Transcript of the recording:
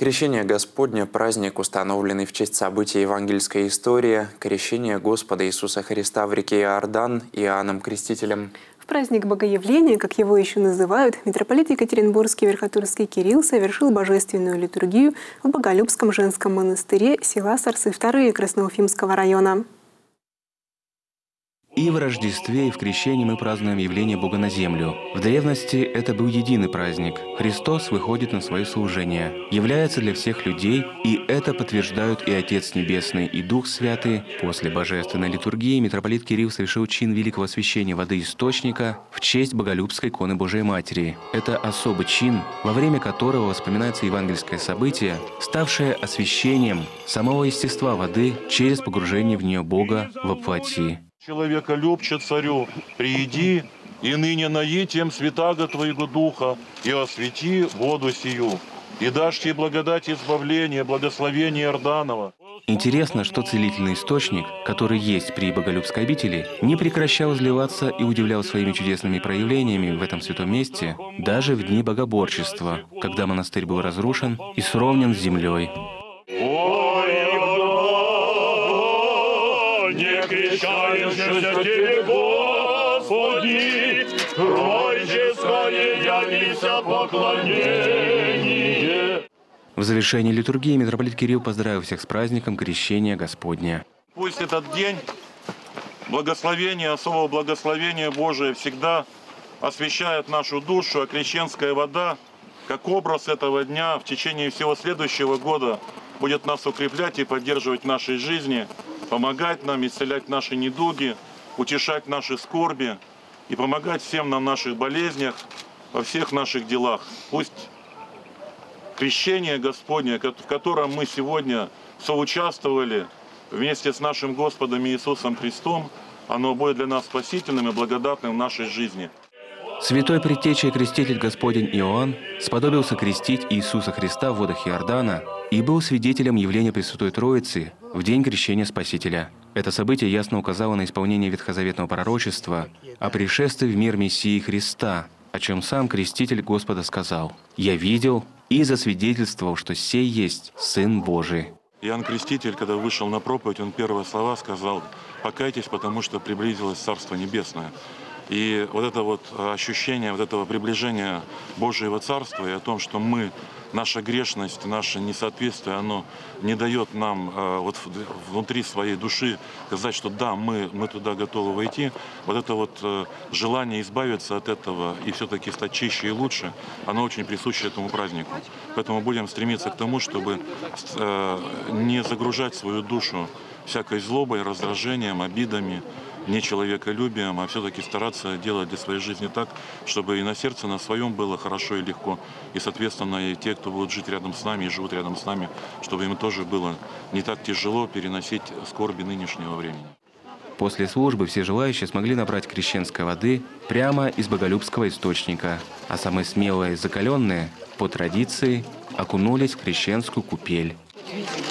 Крещение Господне – праздник, установленный в честь событий евангельской истории, крещение Господа Иисуса Христа в реке Иордан Иоанном Крестителем. В праздник Богоявления, как его еще называют, митрополит Екатеринбургский Верхотурский Кирилл совершил божественную литургию в Боголюбском женском монастыре села Сарцы-2 Красноуфимского района. И в Рождестве, и в Крещении мы празднуем явление Бога на землю. В древности это был единый праздник. Христос выходит на свое служение, является для всех людей, и это подтверждают и Отец Небесный, и Дух Святый. После божественной литургии митрополит Кирилл совершил чин великого освящения воды источника в честь Боголюбской иконы Божией Матери. Это особый чин, во время которого воспоминается евангельское событие, ставшее освящением самого естества воды через погружение в нее Бога во плоти. Человеколюбче царю, прииди, и ныне наи тем святаго Твоего Духа, и освети воду сию, и дашь тебе благодать избавления, благословения Иорданова. Интересно, что целительный источник, который есть при Боголюбской обители, не прекращал изливаться и удивлял своими чудесными проявлениями в этом святом месте, даже в дни богоборчества, когда монастырь был разрушен и сровнен с землей. Не крещаешься тебе, Господи, тройческое явися поклонение. В завершении литургии митрополит Кирилл поздравил всех с праздником Крещения Господня. Пусть этот день благословения, особого благословения Божия всегда освящает нашу душу, а крещенская вода, как образ этого дня, в течение всего следующего года будет нас укреплять и поддерживать в нашей жизни, помогать нам исцелять наши недуги, утешать наши скорби и помогать всем нам в наших болезнях, во всех наших делах. Пусть крещение Господне, в котором мы сегодня соучаствовали вместе с нашим Господом Иисусом Христом, оно будет для нас спасительным и благодатным в нашей жизни. Святой Предтеча и Креститель Господень Иоанн сподобился крестить Иисуса Христа в водах Иордана и был свидетелем явления Пресвятой Троицы в день крещения Спасителя. Это событие ясно указало на исполнение ветхозаветного пророчества о пришествии в мир Мессии Христа, о чем сам Креститель Господа сказал: «Я видел и засвидетельствовал, что сей есть Сын Божий». Иоанн Креститель, когда вышел на проповедь, он первые слова сказал: «Покайтесь, потому что приблизилось Царство Небесное». И вот это вот ощущение вот этого приближения Божьего Царства и о том, что мы, наша грешность, наше несоответствие, оно не дает нам вот внутри своей души сказать, что да, мы туда готовы войти. Вот это вот желание избавиться от этого и все-таки стать чище и лучше, оно очень присуще этому празднику. Поэтому будем стремиться к тому, чтобы не загружать свою душу всякой злобой, раздражением, обидами, не человеколюбием, а все-таки стараться делать для своей жизни так, чтобы и на сердце на своем было хорошо и легко, и, соответственно, и те, кто будут жить рядом с нами и живут рядом с нами, чтобы им тоже было не так тяжело переносить скорби нынешнего времени. После службы все желающие смогли набрать крещенской воды прямо из Боголюбского источника, а самые смелые и закаленные, по традиции, окунулись в крещенскую купель.